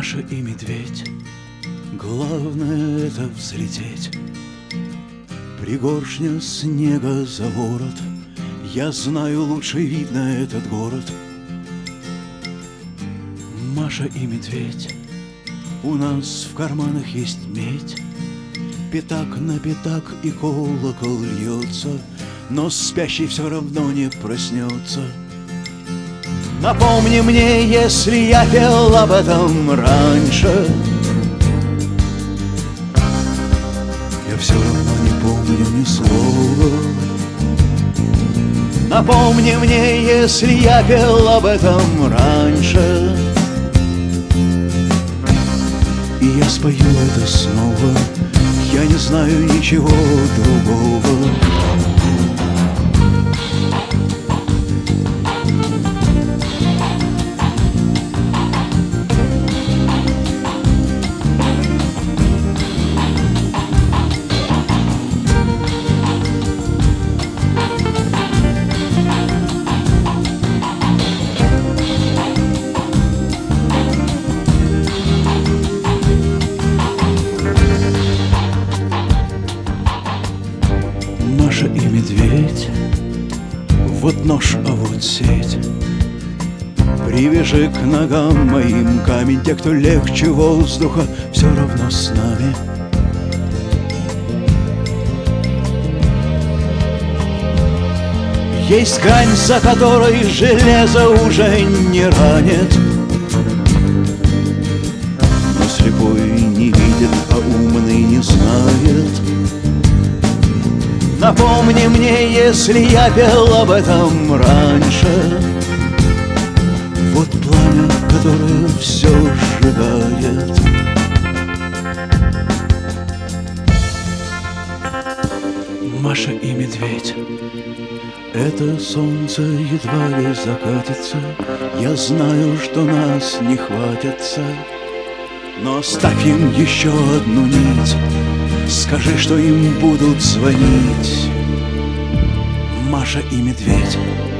Маша и медведь, главное это взлететь. Пригоршня снега за ворот, я знаю, лучше видно этот город. Маша и медведь, у нас в карманах есть медь. Пятак на пятак и колокол льется, но спящий все равно не проснется. Напомни мне, если я пел об этом раньше. Я все равно не помню ни слова. Напомни мне, если я пел об этом раньше. И я спою это снова, я не знаю ничего другого. Маша и медведь, вот нож, а вот сеть. Привяжи к ногам моим камень, те, кто легче воздуха, все равно с нами. Есть грань, за которой железо уже не ранит, но слепой не видит, а умный не знает. Напомни мне, если я пел об этом раньше. Вот пламя, которое все сжигает. Маша и медведь, это солнце едва ли закатится. Я знаю, что нас не хватится, но оставь им еще одну нить. Скажи, что им будут звонить. Маша и медведь.